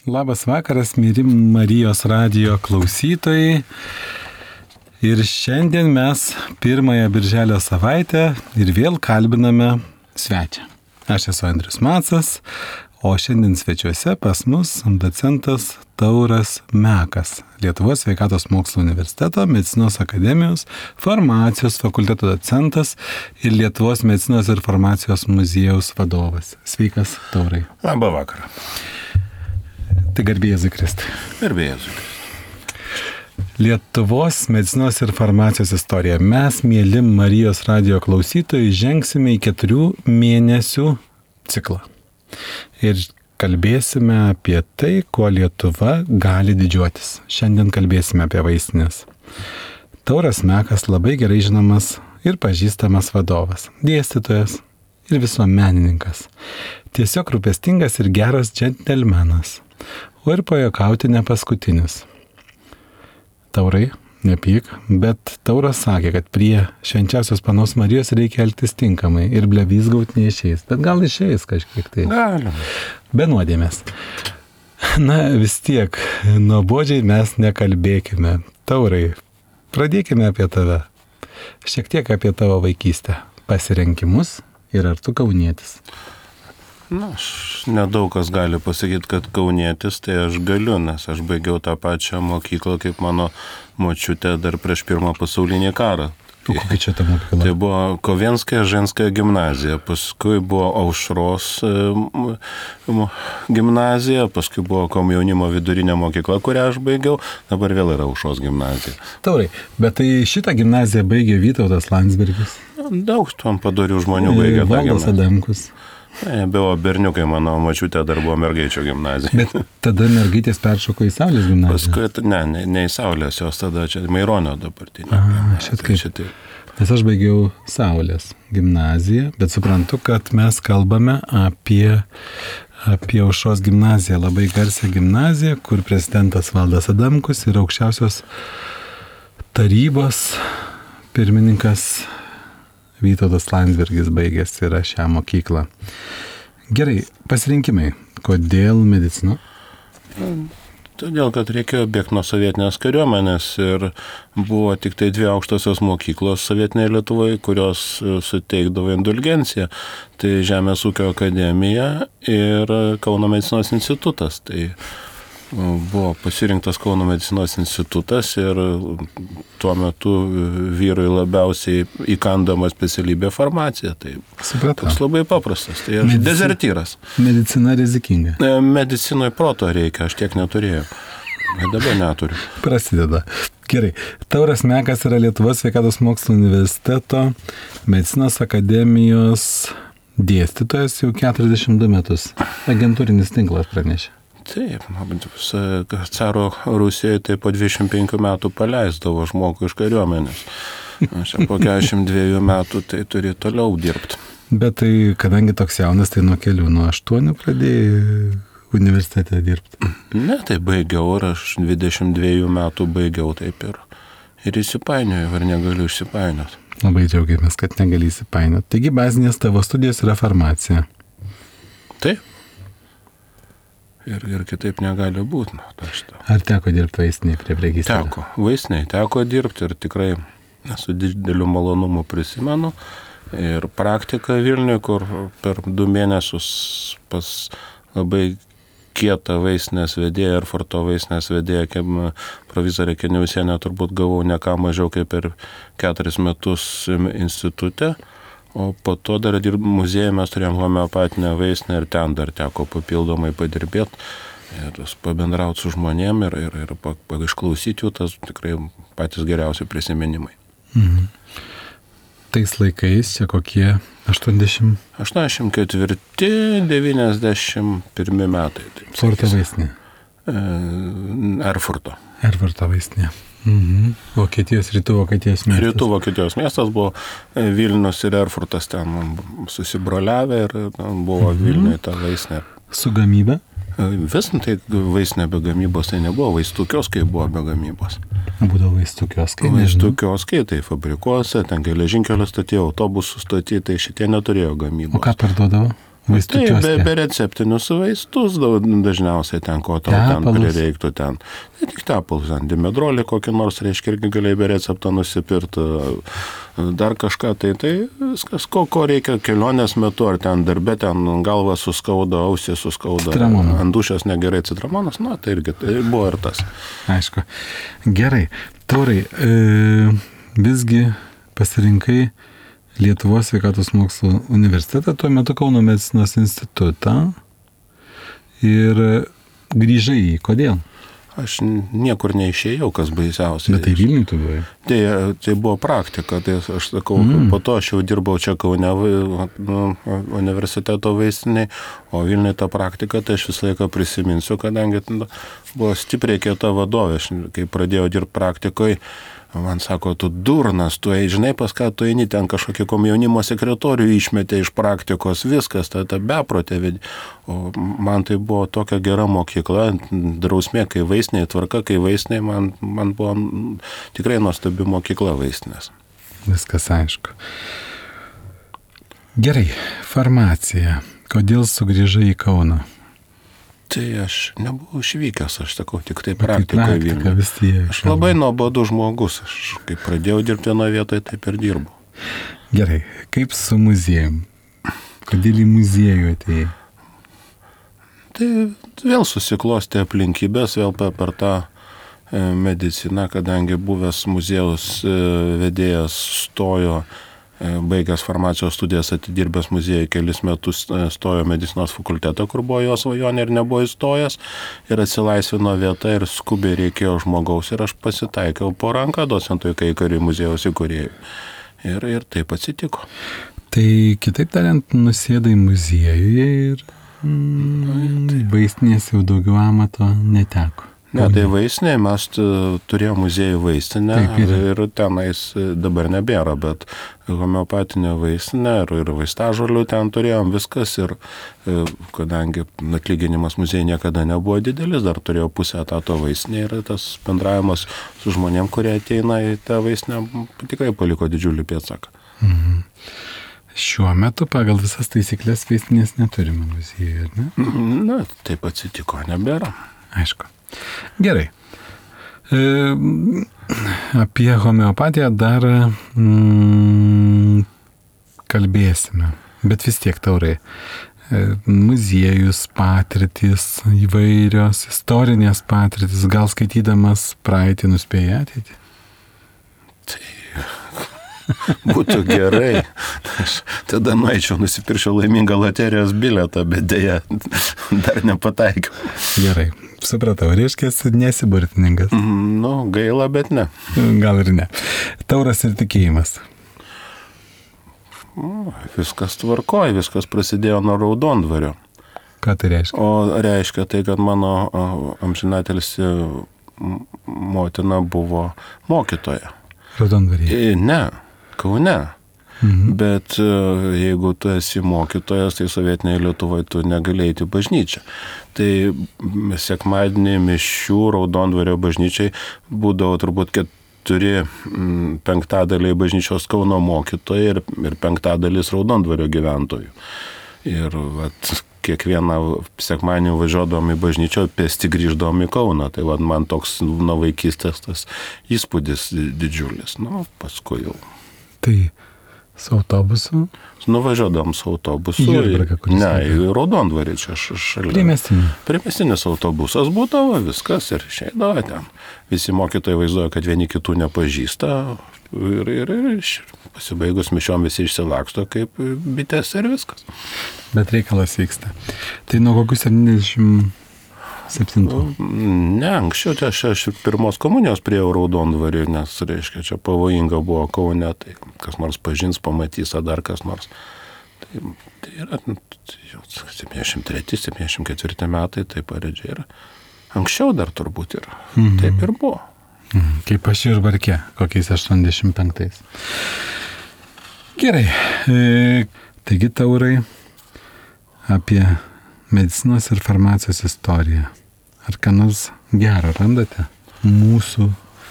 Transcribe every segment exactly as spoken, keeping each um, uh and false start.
Labas vakaras, myri Marijos radijo klausytojai. Ir šiandien mes pirmąją birželio savaitę ir vėl kalbiname svečią. Aš esu Andrius Macas, o šiandien svečiuose pas mus docentas Tauras Mekas, Lietuvos sveikatos mokslų universiteto medicinos akademijos farmacijos fakulteto docentas ir Lietuvos medicinos ir farmacijos muziejaus vadovas. Sveikas, Taurai. Labą vakarą. Tai garbė Jėzui Kristui. Garbė Jėzui Kristui. Lietuvos medicinos ir farmacijos istorija. Mes, mėly Marijos radijo klausytojai, žengsime į keturių mėnesių ciklą. Ir kalbėsime apie tai, kuo Lietuva gali didžiuotis. Šiandien kalbėsime apie vaistinės. Tauras Mekas labai gerai žinomas ir pažįstamas vadovas, dėstytojas ir visuomenininkas. Tiesiog rūpestingas ir geras džentelmenas. O ir pajuokauti ne paskutinis. Taurai, nepyk, bet Tauras sakė, kad prie švenčiausios panos Marijos reikia elgtis tinkamai ir blevizgaut neišeis. Bet gal išeis kažkiek tai. Galim. Be nuodėmės. Na vis tiek, nuobodžiai mes nekalbėkime. Taurai, pradėkime apie tave. Šiek tiek apie tavo vaikystę, pasirinkimus ir ar tu kaunietis. Na, aš nedaug kas gali pasakyti, kad kaunietis, tai aš galiu, nes aš baigiau tą pačią mokyklą kaip mano močiutė dar prieš pirmą pasaulinį karą. Tu kokia čia ta mokykla? Tai buvo Kovenskaya ženskaya gimnazija, paskui buvo Aušros gimnazija, paskui buvo komjaunimo vidurinė mokykla, kurią aš baigiau, dabar vėl yra Aušros gimnazija. Taurai, bet tai šitą gimnaziją baigė Vytautas Landsbergis. Daug tom padorių žmonių baigė tą gimnaziją. Valdas Adamkus. Ne, buvo berniukai, mano močiutė dar buvo mergaičio gimnazija. Bet tada mergaitės peršoko į Saulės gimnaziją? Paskui, ne, ne, ne į Saulės, jos tada čia Maironio dabartinė. A, šit kaip. Šitai. Nes aš baigiau Saulės gimnaziją, bet suprantu, kad mes kalbame apie, apie Aušros gimnaziją, labai garsią gimnaziją, kur prezidentas Valdas Adamkus ir aukščiausios tarybos pirmininkas Vytautas Landsbergis baigęs yra šią mokyklą. Gerai, pasirinkimai. Kodėl medicina? Todėl, kad reikėjo bėgti nuo sovietinės kariuomenės ir buvo tik tai dvi aukštosios mokyklos sovietinėje Lietuvoje, kurios suteikdavo indulgenciją. Tai Žemės ūkio akademija ir Kauno medicinos institutas. Tai buvo pasirinktas Kauno medicinos institutas ir tuo metu vyrui labiausiai įkandama specialybė farmacija. Tai Supratau. Toks labai paprastas. Tai aš Medici... dezertyras. Medicina rizikinga. Medicinoje proto reikia, aš tiek neturėjau. Bet dabar neturiu. Prasideda. Gerai. Tauras Mekas yra Lietuvos sveikatos mokslų universiteto medicinos akademijos dėstytojas jau keturiasdešimt du metus. Agentūrinis tinklas pranešė. Taip, caro Rusijoje tai po dvidešimt penkių metų paleisdavo žmogų iš kariuomenės. Aš po keturiasdešimt dviejų metų tai turi toliau dirbti. Bet tai, kadangi toks jaunas, tai nuo kelių, nuo aštuonių pradėjai universitete dirbti. Ne, tai baigiau ir aš dvidešimt dviejų metų baigiau taip ir, ir įsipainioju, ar negaliu išsipainioti. Labai džiaugiamės, kad negali įsipainioti. Taigi bazinės tavo studijos yra farmacija. Taip. Ir, ir kitaip negali būti. Nu, Ar teko dirbti vaistinėje prie prekystalio? Teko. Vaistinėje teko dirbti ir tikrai su dideliu malonumu prisimenu. Ir praktika Vilniuje, kur per du mėnesius pas labai kietą vaistinės vedėją ir Forto vaistinės vedėją, kaip provizorė Keniausienė, turbūt gavau ne ką mažiau kaip per keturis metus institute. O po to dar dirbom muziejuje, mes turėjom homeopatinę vaistinę ir ten dar teko papildomai padirbėti ir pabendrauti su žmonėm ir, ir, ir pa, pa, išklausyti jų, tas tikrai patys geriausi prisiminimai. Mhm. Tais laikais čia kokie aštuoniasdešimt? aštuoniasdešimt ketvirti devyniasdešimt pirmi metai. Forto vaistinė? Erfurto. Erfurto vaistinė. Mhm. Vokietijos, rytų Vokietijos miestas. Rytų Vokietijos miestas buvo Vilnius ir Erfurtas ten susibroliavę ir buvo mhm. Vilniuje ta vaistinė. Su gamyba? Vis, tai vaistinė be gamybos, tai nebuvo vaistų kioskai, buvo be gamybos. Būdavo vaistų kioskai? Vaistų kioskai, tai fabrikuose, ten geležinkelio statėjo, autobusų statyti, tai šitie neturėjo gamybos. O ką parduodavo? vaistų Tai kioske? be, be receptinius vaistus dažniausiai ten, ko tau ten Tepalus. prireiktų ten. Tai tik tepalus, ten dimedrolį kokį nors, reiškia, irgi galėjai be recepto nusipirti, dar kažką, tai tai viskas, ko, ko reikia kelionės metu, ar ten darbe, ten galva suskauda, ausį suskauda, Citramono. ant dušės negerai citramonas, na, tai irgi tai buvo ir tas. Aišku. Gerai. Taurai, e, visgi pasirinkai Lietuvos sveikatos mokslo universitetą, tuo metu Kauno medicinos institutą ir grįžai į. Kodėl? Aš niekur neišėjau, kas baisiausia. Bet tai Vilniuje tu buvai. Tai, tai buvo praktika, tai aš sakau, mm. po to aš jau dirbau čia Kaune nu, universiteto vaistiniai, o Vilniuje ta praktika, tai aš visą laiką prisiminsiu, kadangi buvo stipriai kieta vadovė, aš, kai pradėjau dirbti praktikoje, man sako, tu durnas, tu žinai, pas ką tu eini, ten kažkokį komjaunimo sekretorių išmetė iš praktikos, viskas, ta, ta beprotė. O man tai buvo tokia gera mokykla, drausmė, kai vaistiniai, tvarka, kai vaistiniai, man, man buvo tikrai nuostabi mokykla vaistinės. Viskas aišku. Gerai, farmacija. Kodėl sugrįžai į Kauną? Tai aš nebuvau išvykęs, aš sakau, tik tai praktikoje Praktika, vis tiek. Aš labai nuobodus žmogus, aš kaip pradėjau dirbti vienoje vietoje, taip ir dirbu. Gerai, kaip su muziejum? Kodėl į muziejų atėjai? Tai vėl susiklostė aplinkybės, vėl per, per tą mediciną, kadangi buvęs muziejaus vedėjas stojo, baigęs farmacijos studijas, atidirbęs muziejai kelis metus, stojo medicinos fakultetą, kur buvo jo svajonė ir nebuvo įstojęs, ir atsilaisvino vieta ir skubiai reikėjo žmogaus ir aš pasitaikiau po ranką docentui Kaikariui muziejaus įkūrėjui. Ir, ir taip atsitiko. Tai kitaip tariant, nusėdai muziejuje ir mm, vaistinės jau daugiau amato neteko. Ne, tai vaistinė, mes turėjome muziejų vaistinę Taip, ir... ir tenais dabar nebėra, bet homeopatinė vaistinė ir, ir vaistažolių ten turėjom viskas ir kadangi atlyginimas muziejai niekada nebuvo didelis, dar turėjau pusę etato vaistinė ir tas bendravimas su žmonėm, kurie ateina į tą vaistinę, tikrai paliko didžiulį pėdsaką. Mhm. Šiuo metu pagal visas taisyklės vaistinės neturime muziejuje, ar ne? Na, taip atsitiko, nebėra. Aišku. Gerai. E, apie homeopatiją dar mm, kalbėsime, bet vis tiek Taurai. E, muziejus, patirtis, įvairios istorinės patirtis, gal skaitydamas praeitį nuspėjai ateitį? Tai būtų gerai. Aš tada nueičiau, nusipirčiau laimingą loterijos bilietą, bet dėja dar nepataikiau. Gerai. Supratau, reiškia, nesi burtininkas. Mm, nu, gaila, bet ne. Gal ir ne. Tauras ir tikėjimas. Viskas tvarkoja, viskas prasidėjo nuo Raudondvario. Ką tai reiškia? O reiškia tai, kad mano amžinatelsi motina buvo mokytoja. Raudondvaryje? Ne, Kaune. Mhm. Bet jeigu tu esi mokytojas, tai sovietinėje Lietuvoje tu negalėjai į bažnyčią. Tai sekmadienį mišių Raudondvario bažnyčiai būdavo turbūt keturi penktadaliai bažnyčios Kauno mokytojai ir, ir penktadalis Raudondvario gyventojų. Ir vat, kiekvieną sekmadienį važiuodom į bažnyčią, pėsti grįždom į Kauną. Tai vat, man toks nuo vaikystės tas įspūdis didžiulis. Nu, paskui jau. Tai su autobusu? Nuvažiuodam su autobusu. Jurbarką, kuris ne, į Raudondvarį čia šalia. Primestinį. Primestinis autobusas būdavo, viskas ir išeidavo ten. Visi mokytojai vaizduoja, kad vieni kitų nepažįsta ir, ir, ir pasibaigus mišiom visi išsilaksto kaip bitės ir viskas. Bet reikalas vyksta. Tai nuo kokių septyniasdešimt septintų? Ne, anksčiau tai aš, aš pirmos komunijos priejau Raudondvarį, nes, reiškia, čia pavojinga buvo Kaune, tai kas nors pažins, pamatys, ar dar kas nors. Tai, tai yra tai septyniasdešimt treti septyniasdešimt ketvirti metai, tai paredžiai yra. Anksčiau dar turbūt yra. Mhm. Taip ir buvo. Mhm. Kaip aš ir Varke, kokiais aštuoniasdešimt penktais. Gerai. E, taigi, Taurai, apie medicinos ir farmacijos istoriją. Ar ką nors gerą randate mūsų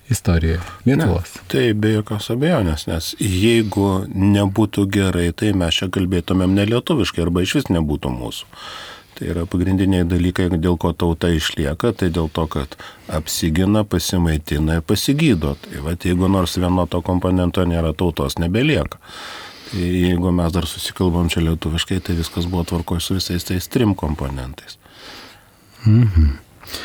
istorijoje Lietuvos. Ne, tai be jokios abejonės, nes jeigu nebūtų gerai, tai mes čia kalbėtumėm nelietuviškai arba iš vis nebūtų mūsų. Tai yra pagrindiniai dalykai, dėl ko tauta išlieka, tai dėl to, kad apsigina, pasimaitina ir pasigydo. Tai va, jeigu nors vieno to komponento nėra, tautos nebelieka. Tai jeigu mes dar susikalbam čia lietuviškai, tai viskas buvo tvarkoj su visais tais trim komponentais. Mhm.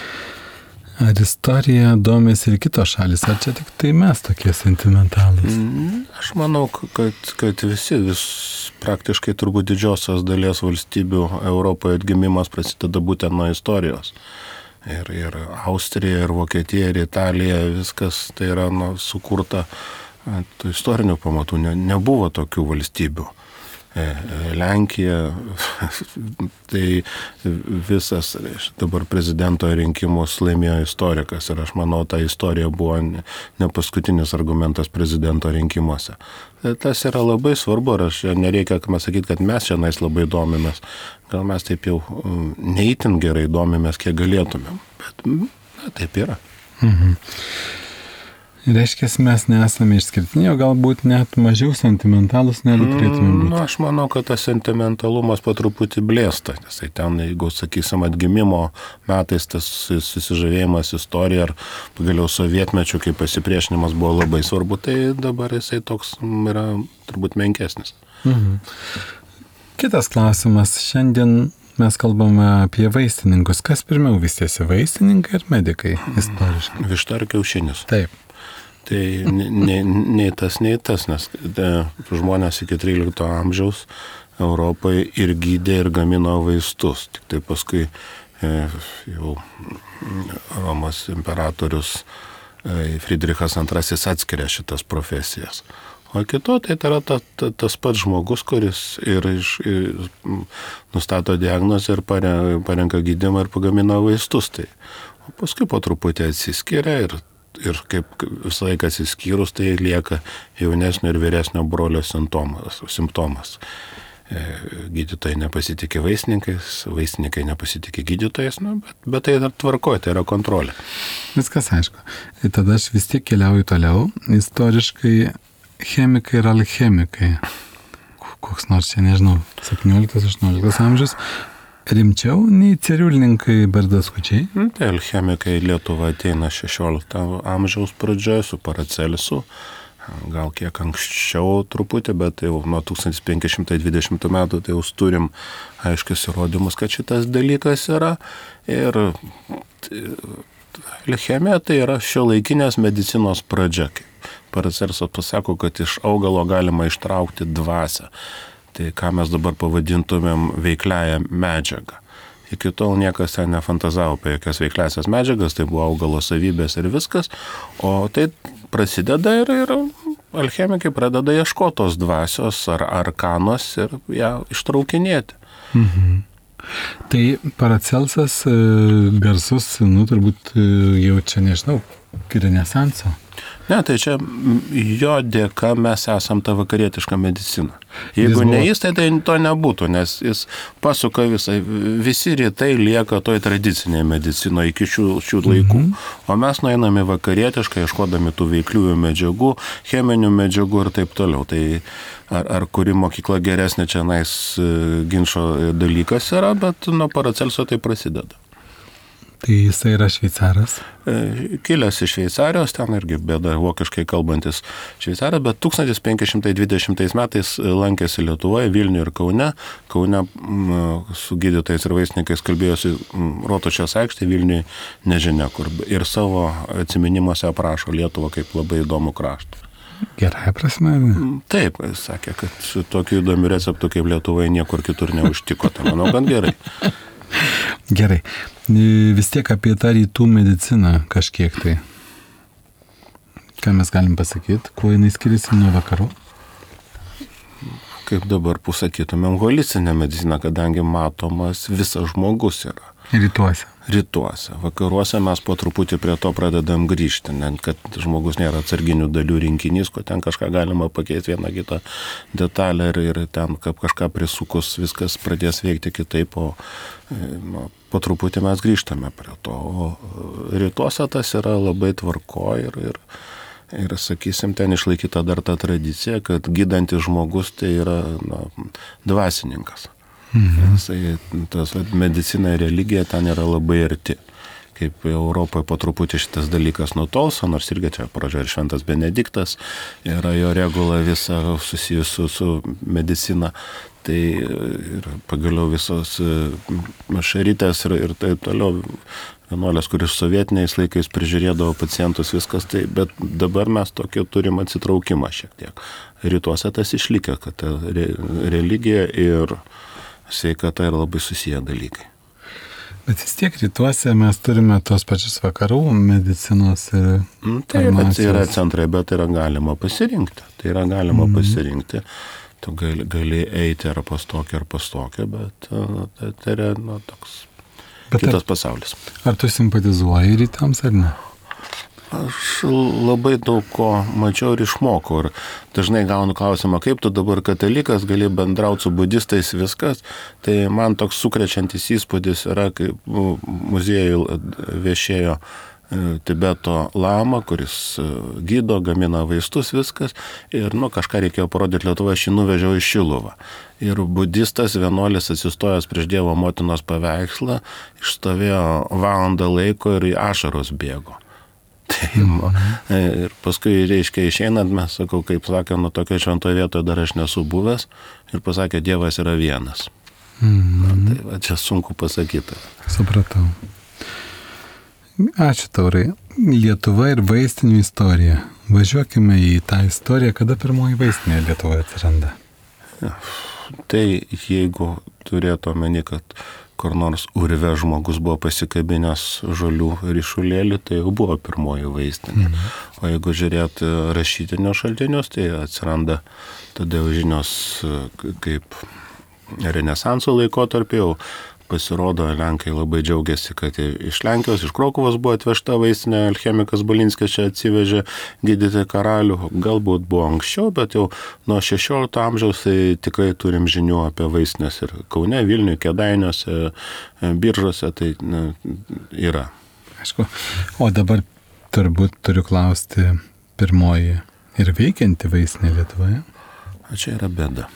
Ar istorija domės ir kitos šalis, ar čia tik tai mes tokie sentimentalūs? Aš manau, kad, kad visi, vis praktiškai turbūt didžiosios dalies valstybių Europoje atgimimas prasideda būtent nuo istorijos. Ir, ir Austrija, ir Vokietija, ir Italija, viskas tai yra nu, sukurta tų istorinių pamatų. Ne, nebuvo tokių valstybių. Lenkija, tai visas dabar prezidento rinkimus laimėjo istorikas ir aš manau, ta istorija buvo ne, ne paskutinis argumentas prezidento rinkimuose. Tas yra labai svarbu ir aš nereikia sakyti, kad mes šiandien labai domimės. Gal mes taip jau neįtin gerai domimės, kiek galėtumėm, bet na, taip yra. Mhm. Reiškia, mes nesame išskirtiniai, o galbūt net mažiau sentimentalus negu turėtume būti. Na, aš manau, kad tas sentimentalumas po truputį blėsta. Tai ten, jeigu, sakysim, atgimimo metais tas susižavėjimas istorija ar pagaliau sovietmečių, kai pasipriešinimas buvo labai svarbu, tai dabar jisai toks yra turbūt menkesnis. Mhm. Kitas klausimas. Šiandien mes kalbame apie vaistininkus. Kas pirmiau vystėsi, vaistininkai ar medikai istoriškai? Višta ar kiaušinis? Taip. Tai nei, nei tas, nei tas, nes žmonės iki trylikto amžiaus Europoje ir gydė, ir gamino vaistus. Tik tai paskui e, jau Romos imperatorius e, Friedrichas antrasis atskiria šitas profesijas. O kito tai yra ta, ta, tas pats žmogus, kuris ir, iš, ir nustato diagnozę ir parenka gydymą ir pagamina vaistus. Tai, o paskui po truputį atsiskiria ir Ir kaip visą laiką atsiskyrus, tai lieka jaunesnio ir vyresnio brolio simptomas. simptomas. Gydytojai nepasitikė vaistininkais, vaistininkai nepasitikė gydytojais, nu, bet, bet tai dar tvarkoja, tai yra kontrolė. Viskas aišku. Ir tada aš vis tiek keliauju toliau. Istoriškai chemikai ir alchemikai. Koks nors čia, nežinau, septynioliktas aštuonioliktas amžius. Rimčiau nei ciriulininkai bardaskučiai? Tai alchemikai Lietuva ateina šešiolikto amžiaus pradžioje su Paracelisu, gal kiek anksčiau truputį, bet jau nuo tūkstantis penki šimtai dvidešimtų metų tai jau turim aiškius įrodymus, kad šitas dalykas yra. Ir alchemija tai yra šiuolaikinės medicinos pradžia. Paracelisas pasako, kad iš augalo galima ištraukti dvasią. Tai ką mes dabar pavadintumėm veikliąją medžiagą. Iki tol niekas ten nefantazavo apie jokias veikliasias medžiagas, tai buvo augalo savybės ir viskas, o tai prasideda ir, ir alchemikai pradeda ieškoti tos dvasios ar arkanos ir ją ištraukinėti. Mhm. Tai Paracelsas garsus, nu turbūt jau čia nežinau, renesanso. Ne, tai čia jo dėka mes esam ta vakarietiška medicina. Jeigu ne jis, tai, tai to nebūtų, nes jis pasuka visai, visi rytai lieka toj tradicinėje medicinoje iki šių, šių laikų. Mhm. O mes nueiname vakarietiškai, ieškodami tų veikliųjų medžiagų, cheminių medžiagų ir taip toliau. Tai ar, ar kuri mokykla geresnė čia nais ginčo dalykas yra, bet nuo Paracelso tai prasideda. Tai jisai yra šveicaras? Kilęs iš Šveicarijos, ten irgi bėda vokiškai kalbantis šveicaras, bet tūkstantis penki šimtai dvidešimtais metais lankėsi Lietuvoje, Vilniuje ir Kaune. Kaune su gydytojais ir vaistininkais kalbėjosi Rotušės aikštėje, Vilniuje nežinia kur. Ir savo atsiminimuose aprašo Lietuvą kaip labai įdomų kraštą. Gerąją prasme? Taip, jis sakė, kad su tokiu įdomiu receptu kaip Lietuvoje niekur kitur neužtiko. Tai manau, kad gerai. Gerai. Vis tiek apie tą rytų mediciną kažkiek tai. Ką mes galim pasakyti? Kuo jinai skiriasi nuo vakarų? Kaip dabar pasakytumėm, holistinė medicina, kadangi matomas visas žmogus yra. Rytuose. rytuose. Vakaruose mes po truputį prie to pradedam grįžti, net kad žmogus nėra atsarginių dalių rinkinys, ko ten kažką galima pakeisti vieną kitą detalę ir, ir ten kaip kažką prisukus viskas pradės veikti kitaip, o nu, po truputį mes grįžtame prie to. O rytuose tas yra labai tvarko ir, ir Ir, sakysim, ten išlaikyta dar ta tradicija, kad gydantis žmogus tai yra na, dvasininkas. Mhm. Jisai, tas medicina ir religija ten yra labai arti. Kaip Europoje po truputį šitas dalykas nutolso, nors irgi čia pradžioje ir Šventas Benediktas yra jo regula visa susijusi su medicina. Tai ir pagaliau visos šarytės ir, ir taip toliau. Vienuolės, kuris sovietiniais laikais prižiūrėdavo pacientus, viskas tai, bet dabar mes tokį turim atsitraukimą šiek tiek. Rytuose tas išlikę, kad ta re, religija ir sveikata yra labai susiję dalykai. Bet vis tiek rytuose mes turime tos pačius vakarų medicinos ir tai yra, tai yra centrai, bet yra galima pasirinkti. Tai yra galima mm. pasirinkti. Tu gali, gali eiti ar pas tokį, ar pas tokį, bet tai, tai yra nu, toks bet kitas ar, pasaulis. Ar tu simpatizuoji rytams ar ne? Aš labai daug ko mačiau ir išmokau. Ir dažnai gaunu klausimą, kaip tu dabar katalikas gali bendrauti su budistais viskas. Tai man toks sukrečiantis įspūdis yra, kai muziejų viešėjo Tibeto lama, kuris gydo, gamina vaistus, viskas. Ir nu, kažką reikėjo parodyti Lietuvoje, aš jį nuvežiau į Šiluvą. Ir budistas vienuolis atsistojęs prieš Dievo motinos paveikslą, išstovėjo valandą laiko ir į ašaros bėgo. Tai, mm-hmm. Ir paskui, reiškia, išeinant, mes sakau, kaip sakė, nu tokio šventoje vietoje dar aš nesu buvęs. Ir pasakė, Dievas yra vienas. Mm-hmm. Na, tai va, čia sunku pasakyti. Supratau. Ačiū Taurai. Lietuva ir vaistinių istorija. Važiuokime į tą istoriją, kada pirmoji vaistinė Lietuvoje atsiranda. Ja. Tai jeigu turėtų omeny, kad kur nors urve žmogus buvo pasikabinęs žolių ryšulėlį, tai jau buvo pirmoji vaistinė. Mhm. O jeigu žiūrėti rašytinius šaltinius, tai atsiranda tada jau žinios kaip Renesanso laikotarpį, jau pasirodo, Lenkai labai džiaugiasi, kad iš Lenkijos, iš Krokuvos buvo atvežta vaistinė, alchemikas Balinskis čia atsivežė gydyti karalių. Galbūt buvo anksčiau, bet jau nuo šešiolikto amžiaus tai tikrai turim žinių apie vaistinės ir Kaune, Vilniuje, Kėdainiuose, Biržuose, tai na, yra. Aišku. O dabar turbūt turiu klausti pirmoji ir veikianti vaistinė Lietuvoje? O čia yra bėda.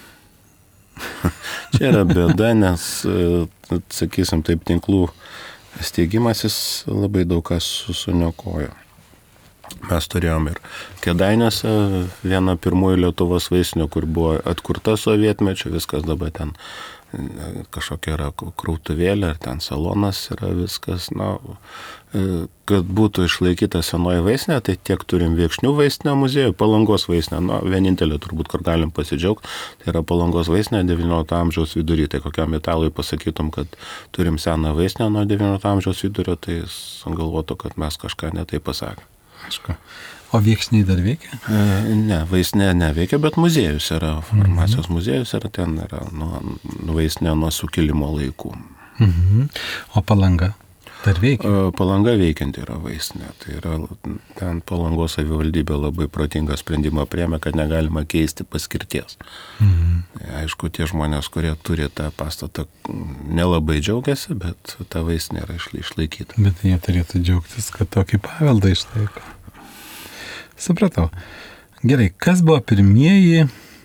Čia yra bėda, nes, sakysim, taip tinklų steigimasis labai daug kas suniokojo. Mes turėjom ir Kėdainiuose vieną pirmųjų Lietuvos vaistinių, kur buvo atkurta sovietmečio, viskas dabar ten kažkokia yra krautuvėlė, ar ten salonas yra viskas. Na, kad būtų išlaikyta senoji vaistinė, tai tiek turim Viekšnių vaistinę muziejų, Palangos vaistinę, na, vienintelė turbūt, kur galim pasidžiaugti, tai yra Palangos vaistinė devyniolikto amžiaus vidury. Tai kokiam italui pasakytum, kad turim seną vaistinę nuo devyniolikto amžiaus vidurio, tai galvotų, kad mes kažką netai pasakėm. Aišku. O Viekšniai dar veikia? E, ne, vaistinė neveikia, bet muziejus yra, farmacijos mhm. muziejus yra, ten yra nuo, vaistinė nuo sukilimo laikų. Mhm. O Palanga dar veikia? E, Palanga veikianti yra vaistinė. Tai yra, ten Palangos savivaldybė labai protingą sprendimą priėmė, kad negalima keisti paskirties. Mhm. Tai, aišku, tie žmonės, kurie turi tą pastatą, nelabai džiaugiasi, bet ta vaistinė yra išlaikyta. Bet jie turėtų džiaugtis, kad tokį paveldą išlaiko. Supratau. Gerai, kas buvo pirmieji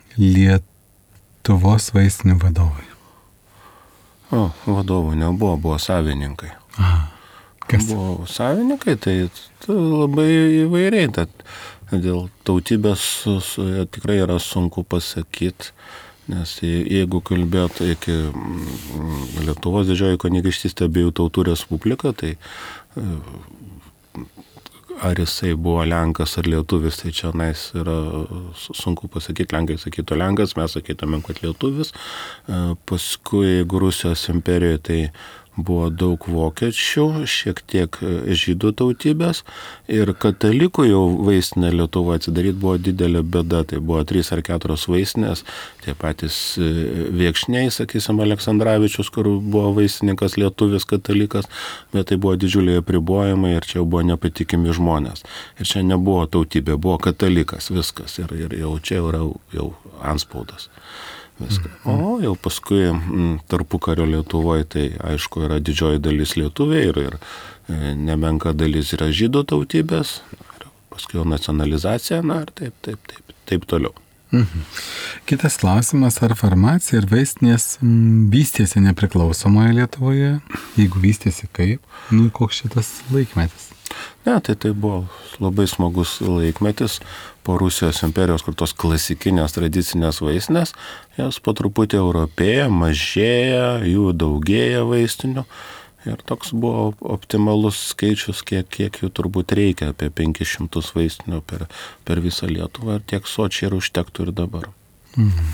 Lietuvos vaistinių vadovai? O, vadovų nebuvo, buvo savininkai. Aha. Kas? Buvo savininkai, tai, tai labai įvairiai. Tad, dėl tautybės su, su, tikrai yra sunku pasakyti, nes jeigu kalbėtų iki Lietuvos didžioji kunigaikštystė abiejų tautų respublika, tai ar jisai buvo Lenkas ar lietuvis, tai čia nais yra sunku pasakyti. Lenkai sakytų Lenkas, mes sakytumėm, kad lietuvis. Paskui, jeigu Rusijos imperijoje, tai buvo daug vokiečių, šiek tiek žydų tautybės ir katalikų jau vaistinę Lietuvoje atsidaryti buvo didelė bėda, tai buvo trys ar keturios vaistinės, tie patys Viekšniai, sakysim, Aleksandravičius, kur buvo vaistininkas lietuvis katalikas, bet tai buvo didžiuliai apribojimai ir čia jau buvo nepatikimi žmonės. Ir čia nebuvo tautybė, buvo katalikas, viskas ir, ir jau čia yra jau anspaudas. Viską. O jau paskui tarpukario Lietuvoje tai aišku yra didžioji dalis lietuviai ir, ir nemenka dalis yra žydų tautybės, paskui jau nacionalizacija, na ir taip, taip, taip, taip toliau. Mhm. Kitas klausimas, ar farmacija ir vaistinės m, vystėsi nepriklausomoje Lietuvoje? Jeigu vystėsi kaip? Nu, koks šitas laikmetis? Ne, tai tai buvo labai smagus laikmetis po Rusijos imperijos, kur tos klasikinės tradicinės vaistinės, jos po truputį europėja, mažėja, jų daugėja vaistinių ir toks buvo optimalus skaičius, kiek, kiek jų turbūt reikia, apie penkis šimtus vaistinių per, per visą Lietuvą ir tiek sočiai ir užtektų ir dabar. Mhm.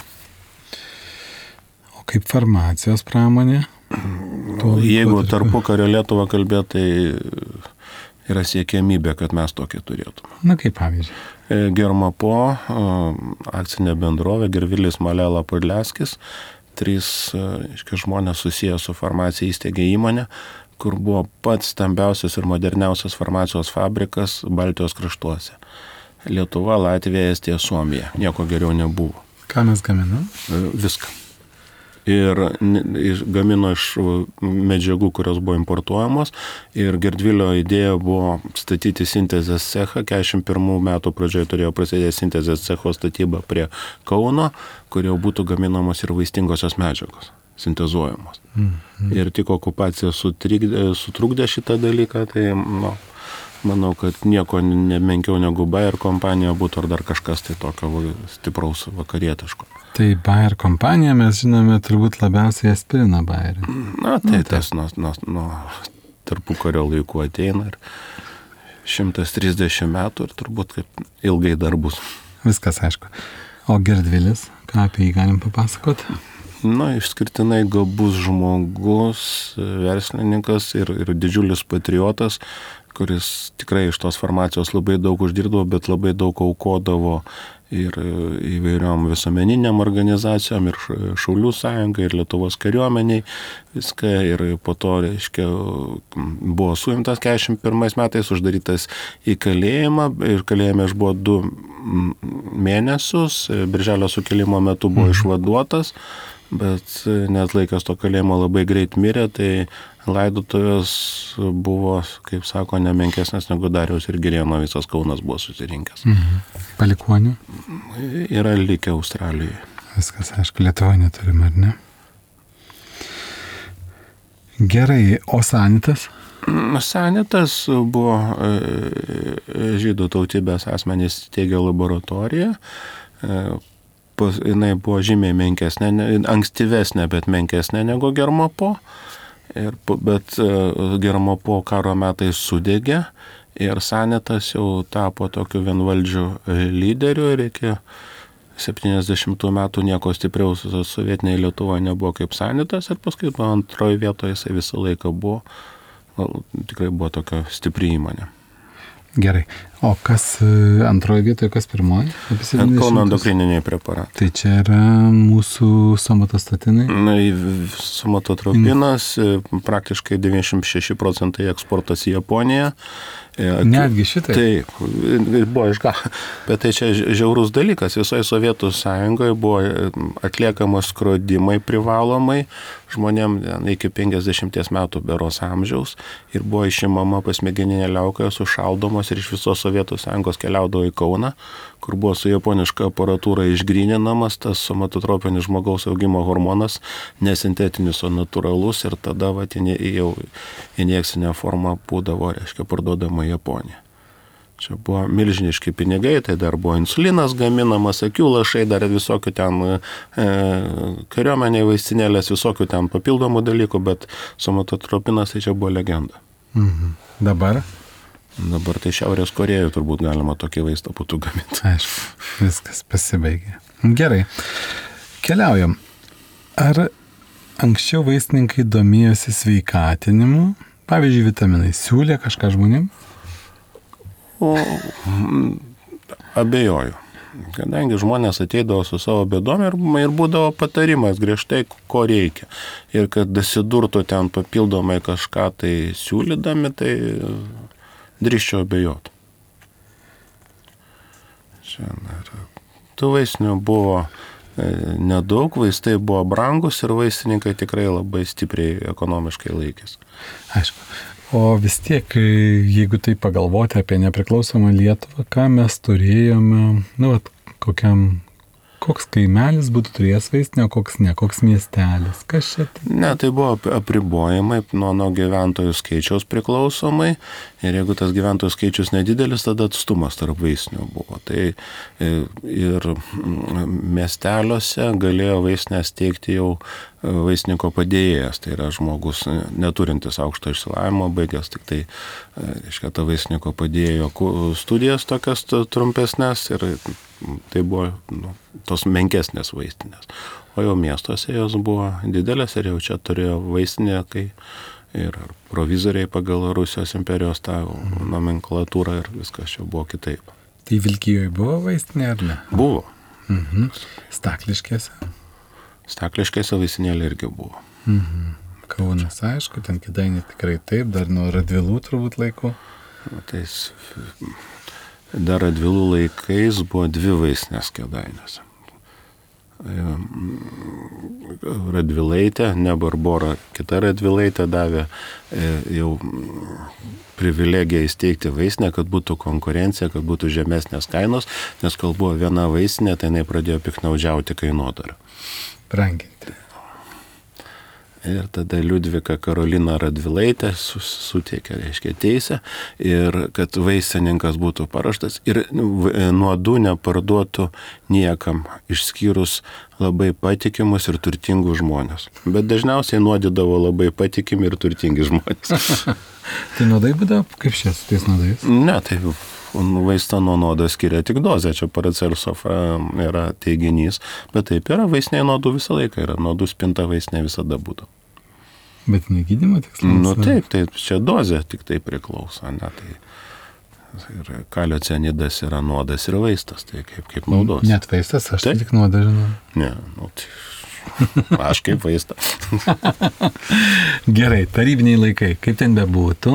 O kaip farmacijos pramonė? Jeigu tarpukario Lietuvą kalbėt, tai yra siekiamybė, kad mes tokį turėtume. Na kaip pavyzdžiui? Germapo, akcinė bendrovė, Gervilis Malela Podleskis, trys iškia, žmonės susiję su farmacija įsteigė įmonę, kur buvo pats stambiausias ir moderniausias farmacijos fabrikas Baltijos kraštuose. Lietuva, Latvija, Estija, Suomija. Nieko geriau nebuvo. Ką mes gaminam? Viską. Ir gamino iš medžiagų, kurios buvo importuojamos. Ir Gerdvilio idėja buvo statyti sintezės cechą. keturiasdešimt pirmų metų pradžioje turėjo prasidėti sintezės cecho statyba prie Kauno, kur jau būtų gaminamos ir vaistingosios medžiagos, sintezuojamos. Mm-hmm. Ir tik okupacija sutrikdė, sutrukdė šitą dalyką, tai nu, manau, kad nieko nemenkiau negu Bayer kompanija būtų ar dar kažkas tai tokio stipraus vakarietiško. Tai Bayer kompanija, mes žinome, turbūt labiausiai aspiriną Bayerį. Na, tai nu, tas nuo, nuo, nuo tarpukario laikų ateina ir šimtas trisdešimt metų ir turbūt kaip ilgai dar bus. Viskas aišku. O Gerdvilis, ką apie jį galim papasakoti? Na, išskirtinai gabus žmogus, verslininkas ir, ir didžiulis patriotas, kuris tikrai iš tos farmacijos labai daug uždirbdavo, bet labai daug aukodavo ir įvairiom visuomeniniam organizacijom, ir Šaulių sąjungai, ir Lietuvos kariuomeniai, viską. Ir po to, reiškia, buvo suimtas keturiasdešimt pirmais metais, uždarytas į kalėjimą. Ir kalėjime aš buvo du mėnesius, Birželio sukilimo metu buvo išvaduotas, bet net laikas to kalėjimo labai greit mirė, tai laidotuvės buvo, kaip sako, nemenkesnės negu Dariaus ir Girėno, visas Kaunas buvo susirinkęs. Mhm. Palikuonių? Yra likę Australijoje. Viskas, aišku, Lietuvoje neturime, ar ne? Gerai, o Sanitas? Sanitas buvo žydų tautybės asmenys steigė laboratoriją. Jinai buvo žymiai menkesnė, ankstyvesnė, bet menkesnė negu Germapo. Ir, bet Germapo karo metais sudegė ir Sanitas jau tapo tokiu vienvaldžiu lyderiu ir iki septyniasdešimtų metų nieko stipriau sovietinėje Lietuvoje nebuvo kaip Sanitas ir paskui antroje vietoje jisai visą laiką buvo, tikrai buvo tokia stipri įmonė. Gerai. O kas antroje vietoje, kas pirmoji? Kauno endokrininiai preparatai. Tai čia yra mūsų somatostatinai? Na, somatotropinas, mm. praktiškai devyniasdešimt šeši procentai eksportas į Japoniją. Netgi šitai? Taip, buvo išga. Bet tai čia žiaurus dalykas. Visoje Sovietų sąjungoje buvo atliekamos skrodimai privalomai žmonėm iki penkiasdešimties metų beros amžiaus ir buvo išimama pasmegeninė liauka, sušaldomos ir iš visos Sovietų sąjungos keliaudavo į Kauną, kur buvo su japoniška aparatūra išgryninamas tas somatotropinis žmogaus augimo hormonas, nesintetinis, o natūralus, ir tada vat, jau injekcinė forma būdavo, reiškia, parduodama į Japoniją. Čia buvo milžiniški pinigai, tai dar buvo insulinas gaminamas, akių lašai, dar visokių ten e, kariuomeniai vaistinėlės, visokių ten papildomų dalykų, bet somatotropinas tai čia buvo legenda. Mhm. Dabar? Dabar tai Šiaurės Korėjoje turbūt galima tokį vaistą būtų gaminti. Aišku, viskas pasibaigė. Gerai, keliaujam. Ar anksčiau vaistininkai domėjosi sveikatinimu, pavyzdžiui, vitaminai, siūlė kažką žmonėm? O, abejoju. Kadangi žmonės ateidavo su savo bėdom ir, ir būdavo patarimas griežtai, ko reikia. Ir kad dasidurtų ten papildomai kažką tai siūlydami, tai drįsčiau abejoti. Tų vaistinių buvo nedaug, vaistai buvo brangus ir vaistininkai tikrai labai stipriai ekonomiškai laikėsi. Aišku. O vis tiek, jeigu tai pagalvoti apie nepriklausomą Lietuvą, ką mes turėjome, nu, vat, kokiam, koks kaimelis būtų turėjęs vaistinę, o koks ne, koks miestelis, kas čia? Ne, tai buvo apribojimai nuo, nuo gyventojų skaičiaus priklausomai ir jeigu tas gyventojų skaičius nedidelis, tada atstumas tarp vaistinių buvo. Tai ir miesteliuose galėjo vaistinę steigti jau vaistininko padėjėjas, tai yra žmogus neturintis aukšto išsilavinimo, baigęs tik tai, reiškia, ta vaistininko padėjėjo studijas tokias trumpesnės ir tai buvo nu, tos menkesnės vaistinės. O jau miestuose jos buvo didelės ir jau čia turėjo vaistinė, kai ir provizoriai pagal Rusijos imperijos tą nomenklatūrą ir viskas čia buvo kitaip. Tai Vilkijoje buvo vaistinė ar ne? Buvo. Mhm. Stakliškėse? Stakliškėse vaistinėlė irgi buvo. Mhm. Kaunas, aišku, ten Kėdainiai tikrai taip, dar nuo Radvilų turbūt laikų. Tai dar Radvilų laikais buvo dvi vaistinės Kėdainiuose. Radvilaitė, ne Barbora, kita Radvilaitė davė jau privilegiją įsteigti vaistinę, kad būtų konkurencija, kad būtų žemesnės kainos, nes kol buvo viena vaistinė, tai jinai pradėjo piknaudžiauti kainodarą. Branginti. Ir tada Liudvika Karolina Radvilaitė suteikė, reiškia, teisę ir kad vaistininkas būtų paraštas ir nuodų neparduotų niekam, išskyrus labai patikimus ir turtingus žmonės. Bet dažniausiai nuodydavo labai patikimi ir turtingi žmonės. Tai nuodai būdavo kaip šie su tais nuodais? Ne, tai vaistą nuo nuodo skiria tik dozę, čia Paracelso yra teiginys, bet taip yra, vaistiniai nuodų visą laiką yra, nuodų spinta vaistinė visada būtų. Bet negydymo tikslas? Nu taip, tai čia dozė tik tai priklauso, ne, tai ir kalio cianidas yra nuodas ir vaistas, tai kaip, kaip naudos. Net vaistas, aš tai tik nuodą žinau. Ne, nu tai aš kaip vaistą. Gerai, tarybiniai laikai, kaip ten bebūtų,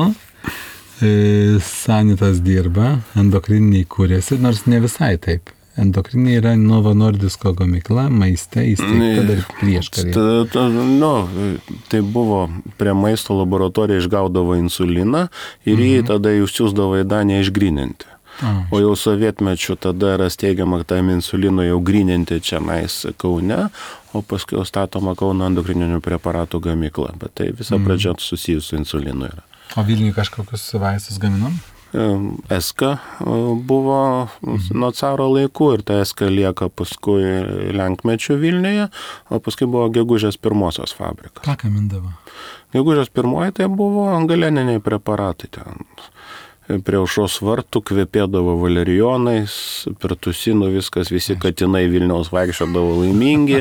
sanitas dirba, endokrininiai kūrėsi, nors ne visai taip. Endokrininiai yra Novo Nordisko gamykla, maiste įsteigta dar prieš karį. Nu, tai buvo prie maisto laboratorija išgaudavo insuliną ir jį mhm. tada jūs siūsdavo į Daniją išgryninti. A. O jau sovietmečių tada yra steigiama tam insulino jau gryninti čia nais Kaune, o paskui jau statoma Kauno endokrininių preparatų gamykla. Bet tai visa pradžia susijus su insulinu yra. O Vilniuje kažkokius vaistus gaminom? Eska buvo nuo caro laikų ir ta Eska lieka paskui Lenkmečių Vilniuje, o paskui buvo gegužės pirmosios fabrikas. Ką gamindavo? Gegužės pirmoji tai buvo galeniniai preparatai ten. Prie aušros vartų kvepėdavo valerijonais, per tusinų viskas, visi katinai Vilniaus vaikščiodavo laimingi.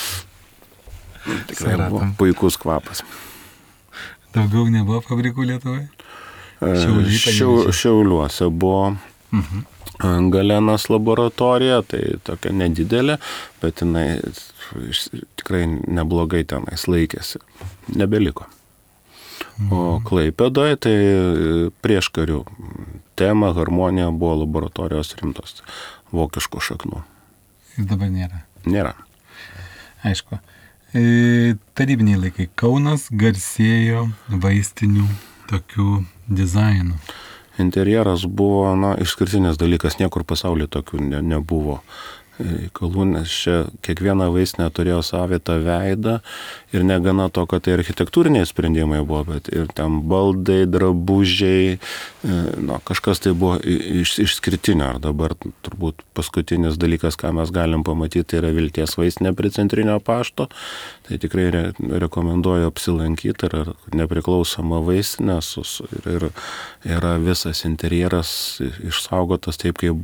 Tikrai buvo puikus kvapas. Daugiau nebuvo fabrikų Lietuvoje? Šiau, šiauliuose buvo uh-huh. Galenos laboratorija, tai tokia nedidelė, bet jinai tikrai neblogai tenais laikėsi. Nebeliko. Uh-huh. O Klaipėdoje tai prieškarių tema, harmonija buvo laboratorijos rimtos vokiškų šaknų. Ir dabar nėra? Nėra. Aišku. E, tarybiniai laikai. Kaunas garsėjo vaistinių tokių dizainų. Interjeras buvo, na, išskirtinis dalykas, niekur pasaulyje tokių ne, nebuvo. Kalūnės čia kiekviena vaistinė turėjo savitą veidą ir negana to, kad tai architektūriniai sprendimai buvo, bet ir ten baldai, drabužiai, na, kažkas tai buvo iš, išskirtinio. Ar dabar turbūt paskutinis dalykas, ką mes galim pamatyti, tai yra Vilties vaistinė prie Centrinio pašto. Tai tikrai re, rekomenduoju apsilankyti, yra nepriklausoma vaistinė ir yra visas interjeras išsaugotas taip, kaip buvo.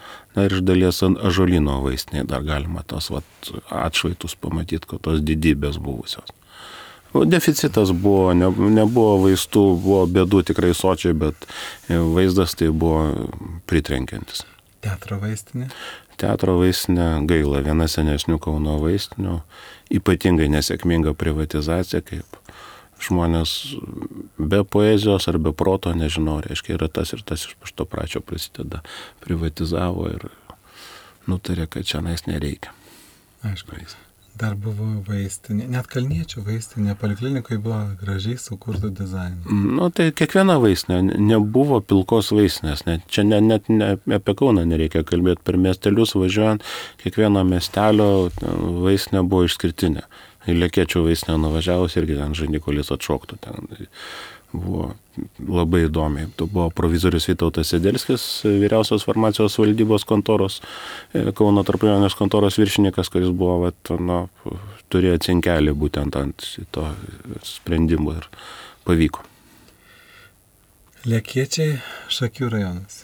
Na ir iš dalies ąžuolyno vaistinėje dar galima tos vat, atšvaitus pamatyti, kad tos didybės buvusios. Deficitas buvo, ne, nebuvo vaistų, buvo bėdų tikrai sočiai, bet vaizdas tai buvo pritrenkiantis. Teatro vaistinė? Teatro vaistinė gaila, viena senesnių Kauno vaistinių, ypatingai nesėkminga privatizacija, kaip žmonės be poezijos ar be proto, nežinau, reiškia, yra tas ir tas iš to pračio prasideda, privatizavo ir nutarė, kad čia nais nereikia. Aišku, dar buvo vaistinė, net Kalniečio vaistinė, poliklinikoje buvo gražiai sukurtų dizainų. Nu, tai kiekviena vaistinė, nebuvo pilkos vaistinės, net, čia ne, net ne, apie Kauną nereikia kalbėti, per miestelius važiuojant, kiekvieno miestelio vaistinė buvo išskirtinė. Į Lekėčių vaistinę nuvažiavus irgi ten žandikaulis atšoktų, ten buvo labai įdomiai. Tu buvo provizorius Vytautas Sedelskis, vyriausios farmacijos valdybos kontoros, Kauno tarptautinės kontoros viršininkas, kuris buvo, vat, nu, turėjo cinkelį būtent ant to sprendimo ir pavyko. Lekėčiai, Šakių rajonas.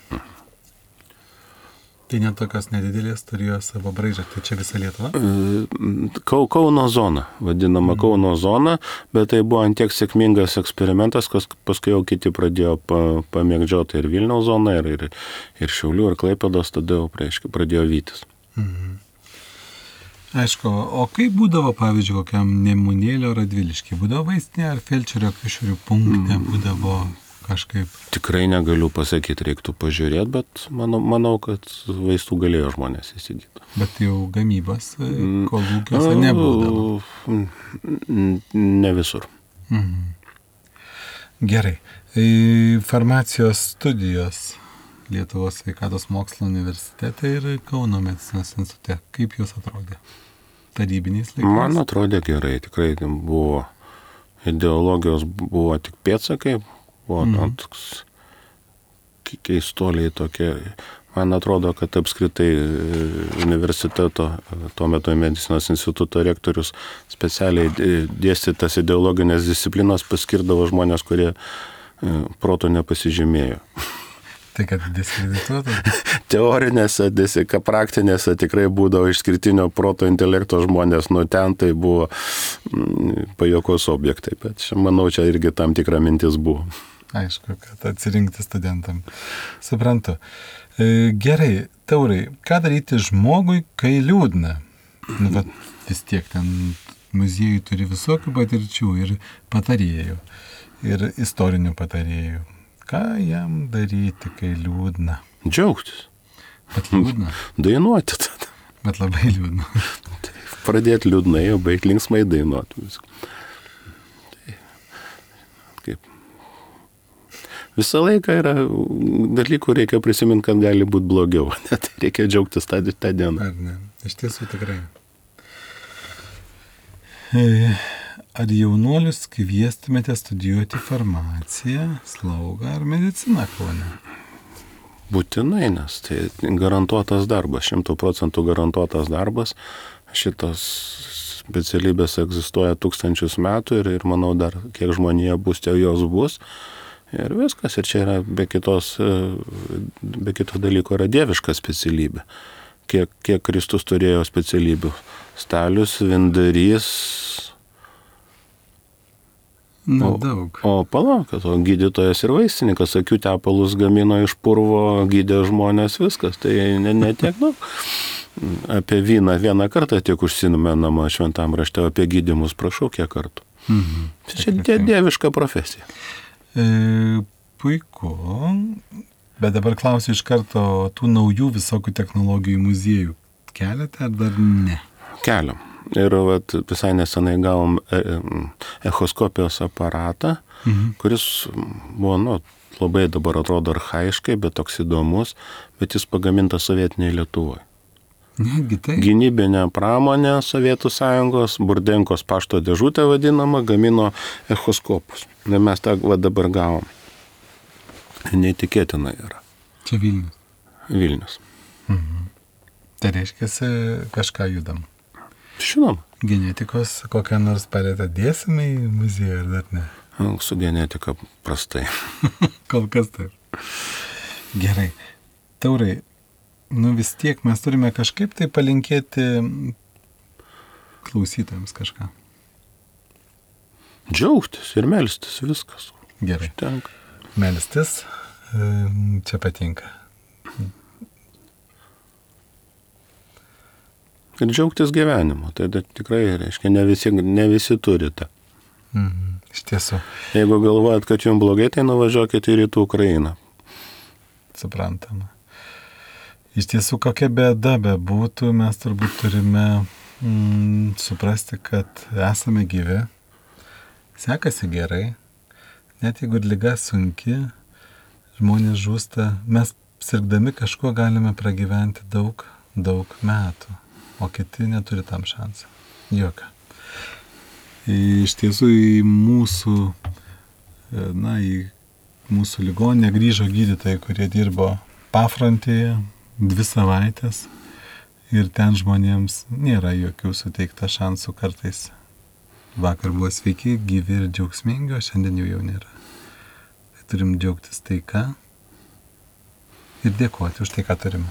Tai net tokios nedidelės turėjo savo braižą, tai čia visa Lietuva? Kauno zona, vadinama mm. Kauno zona, bet tai buvo antiek sėkmingas eksperimentas, kas paskui jau kiti pradėjo pa, pamėgdžioti ir Vilniaus zoną, ir, ir, ir Šiaulių, ir Klaipėdos, tada jau prieškai pradėjo vytis. Mm. Aišku, o kaip būdavo, pavyzdžiui, kokiam Nemunėlio Radviliškiai? Būdavo vaistinė ar felčerio kažkurių punkte mm. būdavo kažkaip? Tikrai negaliu pasakyti, reiktų pažiūrėti, bet manau, manau, kad vaistų galėjo žmonės įsigyti. Bet jau gamybos kolūkiuose nebūdavo? Ne visur. Mhm. Gerai. Farmacijos studijos Lietuvos sveikatos mokslo universitete ir Kauno medicinos institute. Kaip jūs atrodė? Tarybiniais laikais? Man atrodė gerai. Tikrai buvo ideologijos, buvo tik pėdsakai. Buvo mm. toks keistoliai tokie. Man atrodo, kad apskritai universiteto, tuo metu medicinos instituto rektorius specialiai dėstytas ideologinės disciplinos paskirdavo žmonės, kurie proto nepasižymėjo. Tai kad diskredituotas? Teorinėse, desika, praktinėse tikrai būdavo išskirtinio proto intelekto žmonės, nu ten tai buvo pajuokos objektai, bet manau, čia irgi tam tikra mintis buvo. Aišku, kad atsirinkti studentam. Suprantu. Gerai, Taurai, ką daryti žmogui, kai liūdna? Nu, bet vis tiek ten muziejui turi visokių patirčių ir patarėjų, ir istorinių patarėjų. Ką jam daryti, kai liūdna? Džiaugtis. Bet liūdna? Dainuoti tada. Bet labai liūdna. Pradėti liūdnai, o baigti linksmai dainuoti viską. Visą laiką yra dalykų, reikia prisiminti, kad gali būti blogiau. Net reikia džiaugtis tą, tą dieną. Ar ne? Iš tiesų tikrai. Ar jaunuolius kviestumėte studijuoti farmaciją, slaugą ar mediciną Kaune? Būtinai, nes tai garantuotas darbas, šimtų procentų garantuotas darbas. Šitos specialybės egzistuoja tūkstančius metų ir, ir manau dar kiek žmonija bus, tiek jos bus. Ir viskas, ir čia yra be kitos, be kito dalyko yra dieviška specialybė. Kiek, kiek Kristus turėjo specialybių. Stalius, vindarys. Na, o, daug. O palaukit, o gydytojas ir vaistininkas, akių tepalus gamino iš purvo, gydė žmonės, viskas. Tai ne, ne tiek daug. Apie vyną vieną kartą tiek užsimenama šventam rašte, apie gydymus prašau kiek kartų. Mhm. Čia die, dieviška profesija. E, puiku, bet dabar klausiu iš karto, tų naujų visokių technologijų muziejų keliate ar dar ne? Keliam. Ir vat, visai nesenai gavom e, echoskopijos aparatą, mhm. kuris buvo, nu, labai dabar atrodo archaiškai, bet toks įdomus, bet jis pagamintas sovietinėje Lietuvoje. Netgi tai. Gynybinė pramonė Sovietų sąjungos, Burdenkos pašto dėžutė vadinama, gamino echoskopus. Ir mes tą va, dabar gavom. Neįtikėtina yra. Čia Vilnius. Vilnius. Mhm. Tai reiškia, kažką judam. Žinoma. Genetikos kokią nors palėtą dėsime į muziejų ar dar ne? Su genetika prastai. Kol kas taip. Gerai. Taurai, nu vis tiek mes turime kažkaip tai palinkėti klausytojams kažką. Džiaugtis ir melstis, viskas. Gerai. Užtenka. Melstis, čia patinka. Ir džiaugtis gyvenimu. Tai tikrai reiškia, ne visi, ne visi turi tą. Mhm. Iš tiesų. Jeigu galvojat, kad jums blogai, tai nuvažiuokite į Rytų Ukrainą. Suprantama. Iš tiesų, kokia bėda bebūtų, mes turbūt turime mm, suprasti, kad esame gyvi, sekasi gerai, net jeigu liga sunki, žmonės žūsta, mes sirgdami kažkuo galime pragyventi daug, daug metų, o kiti neturi tam šansą. Jokio. Iš tiesų į mūsų, na, į mūsų ligoninę grįžo gydytojai, kurie dirbo pafrontėje dvi savaitės ir ten žmonėms nėra jokių suteikta šansų kartais. Vakar buvo sveiki, gyvi ir džiaugsmingi, o šiandien jų jau nėra. Tai turim džiaugtis taika ir dėkoti už tai, ką turime.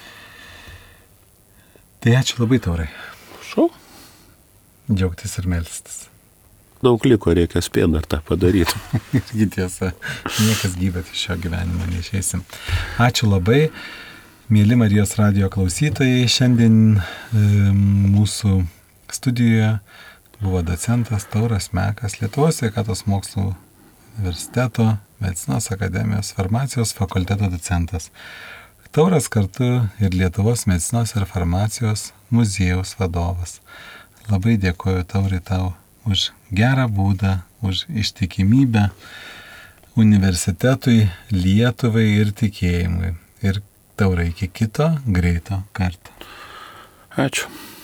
Tai ačiū labai, Taurai. Prašau. Džiaugtis ir melstis. Daug liko, reikia spėti dar tą padaryti. Irgi tiesa, niekas gyvas iš šio gyvenimo neišeisim. Ačiū labai, mėly Marijos radijo klausytojai. Šiandien e, mūsų studijoje buvo docentas Tauras Mekas, Lietuvos sveikatos mokslų universiteto, medicinos akademijos, farmacijos fakulteto docentas. Tauras kartu ir Lietuvos medicinos ir farmacijos muziejaus vadovas. Labai dėkoju, Taurai, tau už gerą būdą, už ištikimybę universitetui, Lietuvai ir tikėjimui. Ir Taurai iki kito greito karto. Ačiū.